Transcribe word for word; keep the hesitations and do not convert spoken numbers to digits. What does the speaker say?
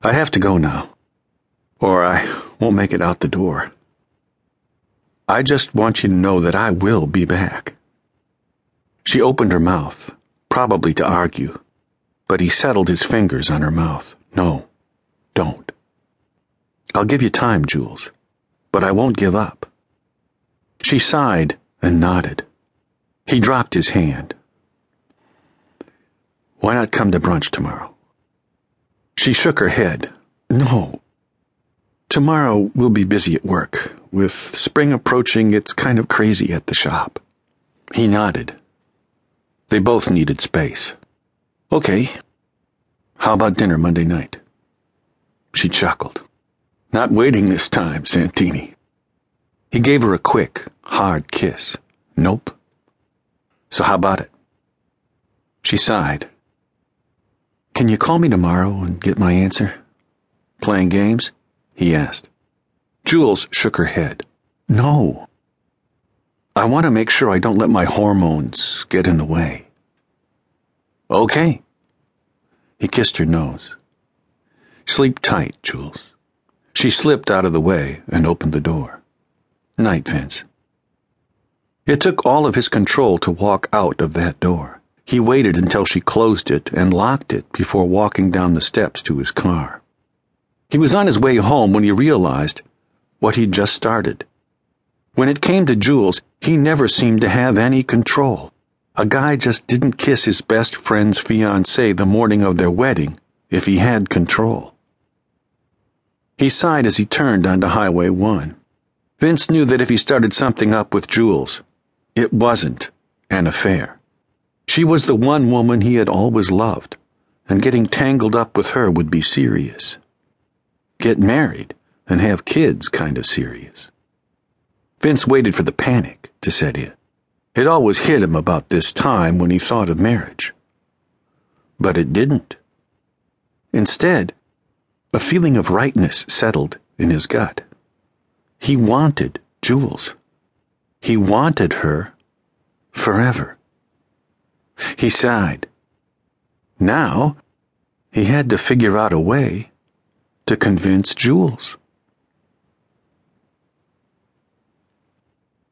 I have to go now, or I won't make it out the door. I just want you to know that I will be back. She opened her mouth, probably to argue, but he settled his fingers on her mouth. No, don't. I'll give you time, Jules, but I won't give up. She sighed and nodded. He dropped his hand. Why not come to brunch tomorrow? She shook her head. No. Tomorrow we'll be busy at work. With spring approaching, it's kind of crazy at the shop. He nodded. They both needed space. Okay. How about dinner Monday night? She chuckled. Not waiting this time, Santini. He gave her a quick, hard kiss. Nope. So how about it? She sighed. Can you call me tomorrow and get my answer? Playing games? He asked. Jules shook her head. No. I want to make sure I don't let my hormones get in the way. Okay. He kissed her nose. Sleep tight, Jules. She slipped out of the way and opened the door. Night, Vince. It took all of his control to walk out of that door. He waited until she closed it and locked it before walking down the steps to his car. He was on his way home when he realized what he'd just started. When it came to Jules, he never seemed to have any control. A guy just didn't kiss his best friend's fiancée the morning of their wedding if he had control. He sighed as he turned onto Highway one. Vince knew that if he started something up with Jules, it wasn't an affair. She was the one woman he had always loved, and getting tangled up with her would be serious. Get married and have kids kind of serious. Vince waited for the panic to set in. It always hit him about this time when he thought of marriage. But it didn't. Instead, a feeling of rightness settled in his gut. He wanted Jules. He wanted her forever. He sighed. Now, he had to figure out a way to convince Jules.